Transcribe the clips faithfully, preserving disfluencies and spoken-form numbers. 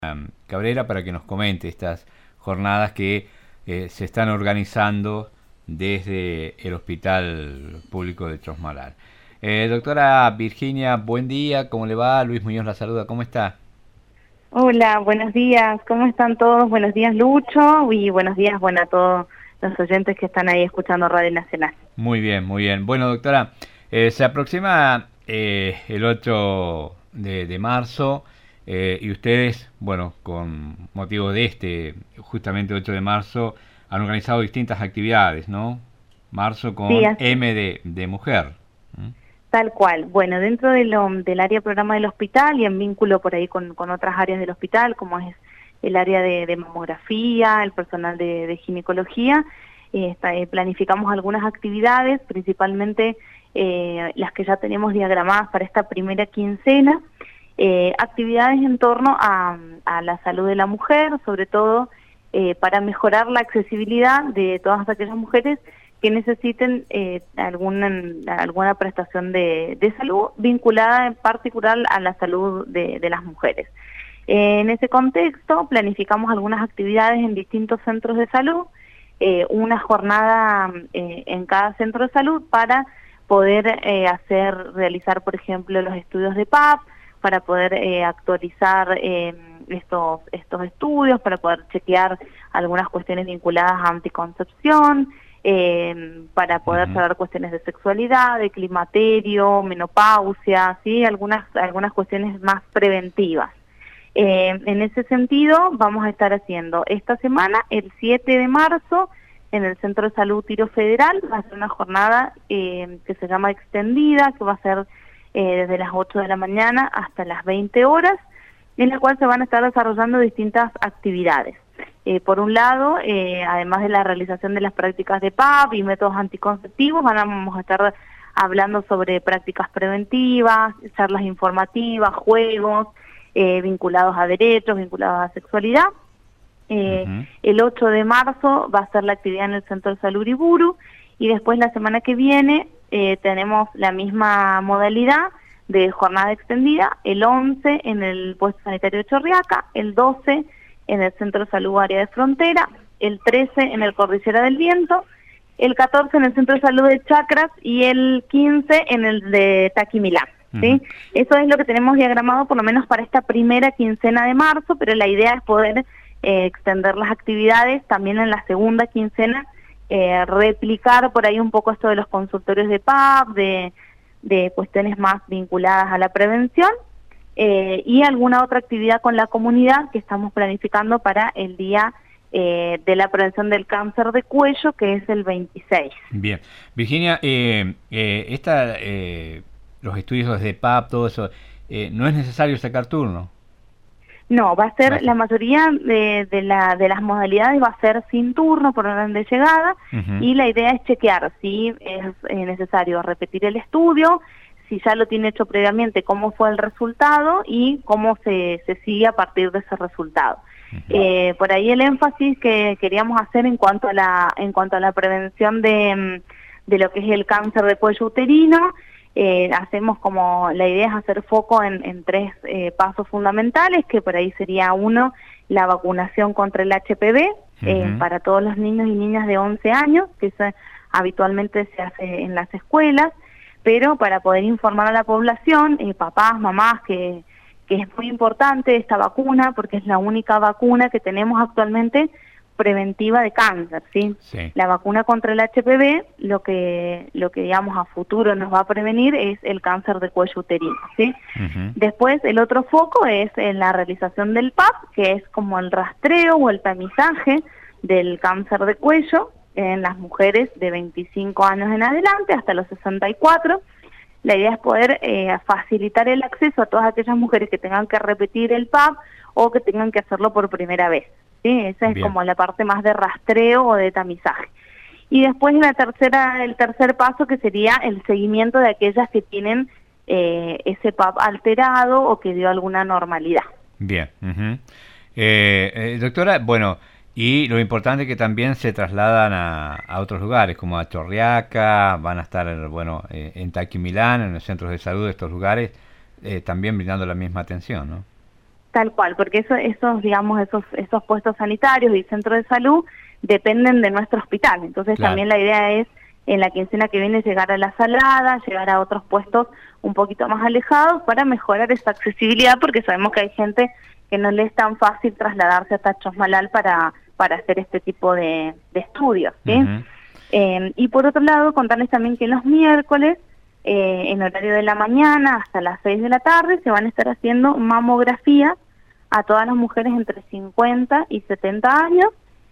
um, Cabrera para que nos comente estas jornadas que eh, se están organizando desde el Hospital Público de Trosmalar. Eh, doctora Virginia, buen día, ¿cómo le va? Luis Muñoz la saluda, ¿cómo está? Hola, buenos días, ¿cómo están todos? Buenos días, Lucho, y buenos días, bueno, a todos los oyentes que están ahí escuchando Radio Nacional. Muy bien, muy bien. Bueno, doctora, eh, se aproxima eh, el ocho de, de marzo eh, y ustedes, bueno, con motivo de este, justamente ocho de marzo, han organizado distintas actividades, ¿no? Marzo Sí, con así, M de, de mujer. ¿Mm? tal cual. Bueno, dentro de lo, del área programa del hospital y en vínculo por ahí con, con otras áreas del hospital, como es el área de, de mamografía, el personal de, de ginecología, eh, está, eh, planificamos algunas actividades, principalmente eh, las que ya tenemos diagramadas para esta primera quincena, eh, actividades en torno a, a la salud de la mujer, sobre todo eh, para mejorar la accesibilidad de todas aquellas mujeres que necesiten eh, alguna, alguna prestación de, de salud vinculada en particular a la salud de, de las mujeres. Eh, en ese contexto planificamos algunas actividades en distintos centros de salud, eh, una jornada eh, en cada centro de salud para poder eh, hacer, realizar por ejemplo los estudios de P A P, para poder eh, actualizar eh, estos, estos estudios, para poder chequear algunas cuestiones vinculadas a anticoncepción, Eh, para poder Uh-huh. saber cuestiones de sexualidad, de climaterio, menopausia, ¿sí? algunas, algunas cuestiones más preventivas. Eh, en ese sentido, vamos a estar haciendo esta semana, el siete de marzo, en el Centro de Salud Tiro Federal, va a ser una jornada eh, que se llama extendida, que va a ser eh, desde las ocho de la mañana hasta las veinte horas, en la cual se van a estar desarrollando distintas actividades. Eh, por un lado, eh, además de la realización de las prácticas de P A P y métodos anticonceptivos, vamos a estar hablando sobre prácticas preventivas, charlas informativas, juegos eh, vinculados a derechos, vinculados a sexualidad. Eh, Uh-huh. el ocho de marzo va a ser la actividad en el Centro de Salud Uriburu, y después la semana que viene eh, tenemos la misma modalidad de jornada extendida, el once en el puesto sanitario de Chorriaca, el doce en el Centro de Salud Área de Frontera, el trece en el Cordillera del Viento, el catorce en el Centro de Salud de Chacras y el quince en el de Taquimilán, ¿sí? Uh-huh. Eso es lo que tenemos diagramado por lo menos para esta primera quincena de marzo, pero la idea es poder eh, extender las actividades también en la segunda quincena, eh, replicar por ahí un poco esto de los consultorios de P A P, de, de cuestiones más vinculadas a la prevención, Eh, y alguna otra actividad con la comunidad que estamos planificando para el día eh, de la prevención del cáncer de cuello, que es el veintiséis. Bien. Virginia, eh, eh, esta, eh, los estudios de P A P, todo eso, eh, no es necesario sacar turno. No, va a Va a ser, ser. la mayoría de, de, la, de las modalidades va a ser sin turno, por orden de llegada, Uh-huh. y la idea es chequear si es eh, necesario repetir el estudio, si ya lo tiene hecho previamente, cómo fue el resultado y cómo se, se sigue a partir de ese resultado. Uh-huh. Eh, por ahí el énfasis que queríamos hacer en cuanto a la, en cuanto a la prevención de, de lo que es el cáncer de cuello uterino, eh, hacemos como, la idea es hacer foco en, en tres eh, pasos fundamentales, que por ahí sería uno, la vacunación contra el H P V, eh, Uh-huh. para todos los niños y niñas de once años, que eso habitualmente se hace en las escuelas, pero para poder informar a la población, eh, papás, mamás, que, que es muy importante esta vacuna, porque es la única vacuna que tenemos actualmente preventiva de cáncer, ¿sí? Sí. La vacuna contra el H P V, lo que, lo que digamos a futuro nos va a prevenir es el cáncer de cuello uterino, ¿sí? Uh-huh. Después el otro foco es en la realización del P A P, que es como el rastreo o el tamizaje del cáncer de cuello en las mujeres de veinticinco años en adelante hasta los sesenta y cuatro. La idea es poder eh, facilitar el acceso a todas aquellas mujeres que tengan que repetir el P A P o que tengan que hacerlo por primera vez, ¿sí? Esa es Bien. como la parte más de rastreo o de tamizaje. Y después la tercera, el tercer paso, que sería el seguimiento de aquellas que tienen eh, ese P A P alterado o que dio alguna normalidad. Bien. Uh-huh. eh, eh, doctora, bueno, y lo importante es que también se trasladan a, a otros lugares, como a Chorriaca, van a estar, bueno, eh, en Taquimilán, en los centros de salud de estos lugares, eh, también brindando la misma atención, ¿no? Tal cual, porque eso, esos, digamos, esos, esos puestos sanitarios y centros de salud dependen de nuestro hospital. Entonces Claro. también la idea es en la quincena que viene llegar a la Salada, llegar a otros puestos un poquito más alejados para mejorar esa accesibilidad, porque sabemos que hay gente que no le es tan fácil trasladarse hasta Chosmalal para, para hacer este tipo de, de estudios, ¿sí? Ujú. Eh, y por otro lado, contarles también que los miércoles, eh, en horario de la mañana hasta las seis de la tarde, se van a estar haciendo mamografías a todas las mujeres entre cincuenta y setenta años,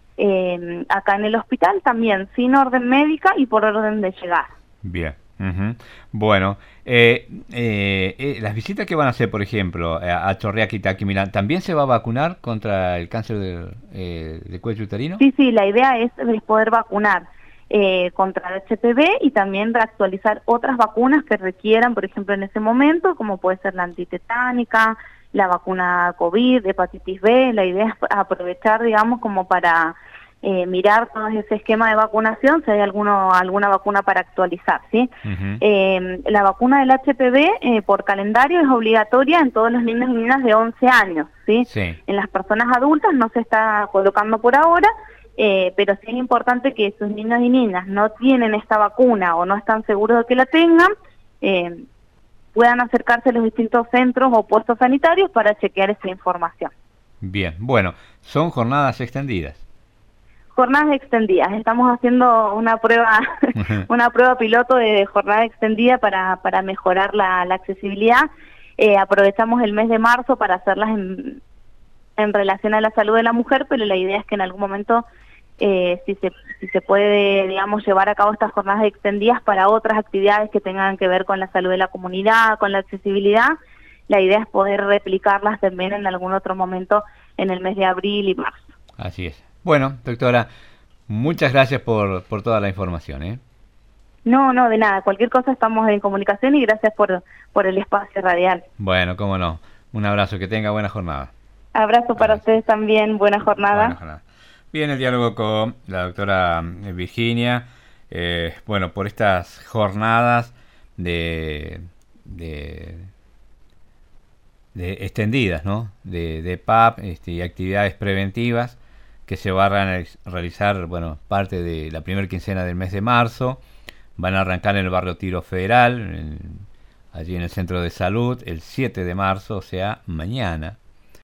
eh, acá en el hospital también, sin orden médica y por orden de llegar. Bien. Ujú. Bueno, eh, eh, eh, las visitas que van a hacer, por ejemplo, a, a Chorriaque y Taquimilán, ¿también se va a vacunar contra el cáncer del eh, de cuello uterino? Sí, sí, la idea es, es poder vacunar eh, contra el H P V y también reactualizar otras vacunas que requieran, por ejemplo, en ese momento, como puede ser la antitetánica, la vacuna COVID, hepatitis B. La idea es aprovechar, digamos, como para eh, mirar todo ese esquema de vacunación, si hay alguno, alguna vacuna para actualizar, ¿sí? Uh-huh. Eh, la vacuna del H P V eh, por calendario es obligatoria en todos los niños y niñas de once años, ¿sí? Sí. En las personas adultas no se está colocando por ahora, eh, pero sí es importante que sus niños y niñas no tienen esta vacuna o no están seguros de que la tengan, eh, puedan acercarse a los distintos centros o puestos sanitarios para chequear esa información. Bien, bueno, son jornadas extendidas. Jornadas extendidas, estamos haciendo una prueba una prueba piloto de jornada extendida para, para mejorar la, la accesibilidad. Eh, aprovechamos el mes de marzo para hacerlas en, en relación a la salud de la mujer, pero la idea es que en algún momento eh, si se si se puede, digamos, llevar a cabo estas jornadas extendidas para otras actividades que tengan que ver con la salud de la comunidad, con la accesibilidad. La idea es poder replicarlas también en algún otro momento en el mes de abril y marzo. Así es. Bueno, doctora, muchas gracias por, por toda la información, ¿eh? No, no, de nada. Cualquier cosa estamos en comunicación y gracias por, por el espacio radial. Bueno, cómo no. Un abrazo, que tenga buena jornada. Abrazo para Gracias. ustedes también. Buena jornada. Buena jornada. Bien, el diálogo con la doctora Virginia. Eh, bueno, por estas jornadas de, de, de extendidas, ¿no? De, de P A P este, y actividades preventivas que se van a realizar, bueno, parte de la primera quincena del mes de marzo. Van a arrancar en el barrio Tiro Federal, en, allí en el centro de salud, el siete de marzo, o sea, mañana.